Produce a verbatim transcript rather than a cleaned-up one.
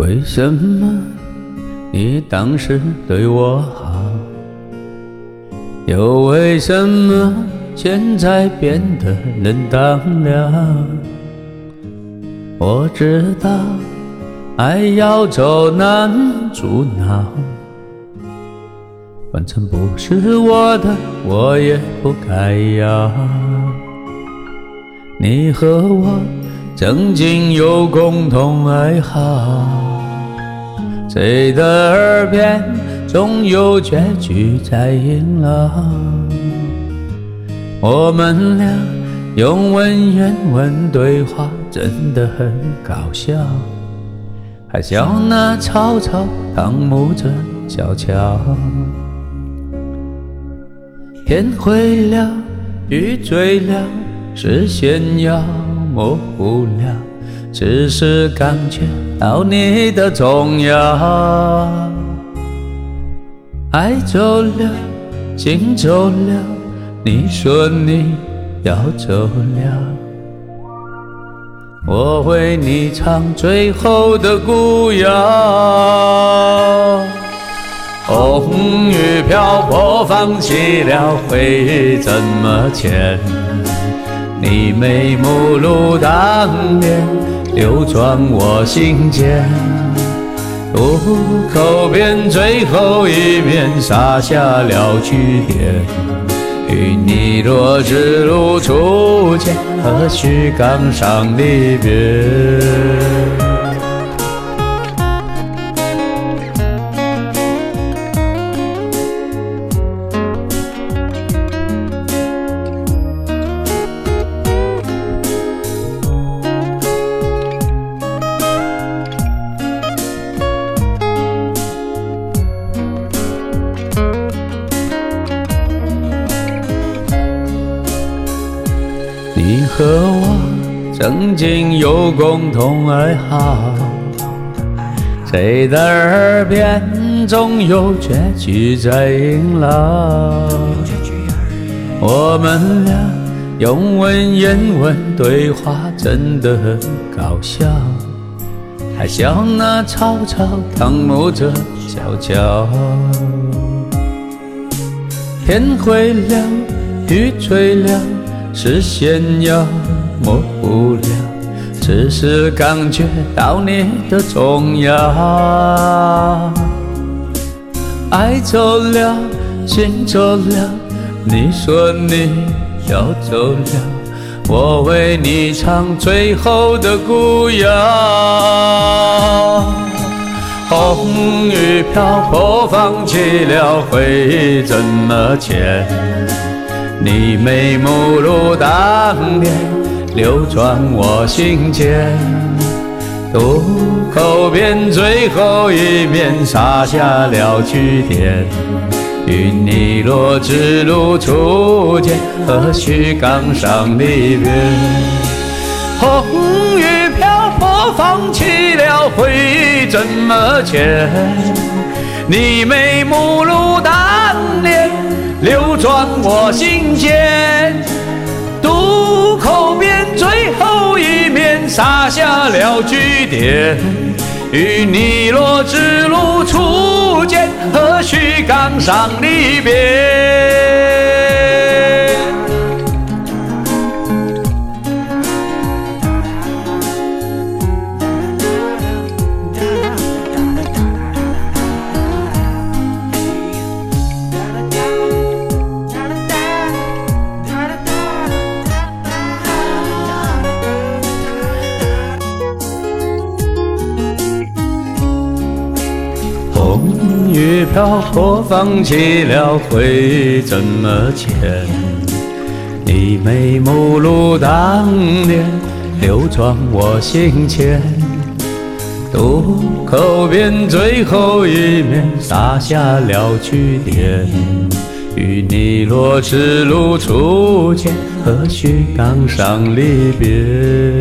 为什么你当时对我好，又为什么现在变得冷淡了？我知道爱要走难阻挠，反正不是我的我也不该要。你和我曾经有共同爱好，谁的耳边总有结局在萦绕。我们俩用文言文对话真的很搞笑，还笑那吵吵汤姆着小桥。天灰了，雨坠了，视线要模糊了，只是感觉到你的重要。爱走了，心走了，你说你要走了，我为你唱最后的古谣。红雨飘泊，放弃了回忆怎么牵？你眉目如当年，流转我心间。渡口边最后一面，撒下了句点。与你若只如初见，何须岗上离别？你和我曾经有共同爱好，谁的耳边总有结局在萦绕。我们俩用文言文对话真的很搞笑，还笑那吵吵汤姆着小桥。天灰了，雨坠了，视线要模糊了，只是感觉到你的重要。爱走了，心走了，你说你要走了，我为你唱最后的古谣。红雨飘泊，放弃了回忆怎么牵？你眉目如当年，流转我心间。渡口边最后一面，撒下了句点。与你若只如初见，何须岗上离别？红雨飘泊，放弃了回忆怎么牵？你眉目如当年，流转我心间。渡口边最后一面，撒下了句点。与你若只如初见，何须岗上离别？红雨飘泊，放弃了回忆怎么牵？你眉目如当年，流转我心间。渡口边最后一面，撒下了句点。与你若只如初见，何须岗上离别？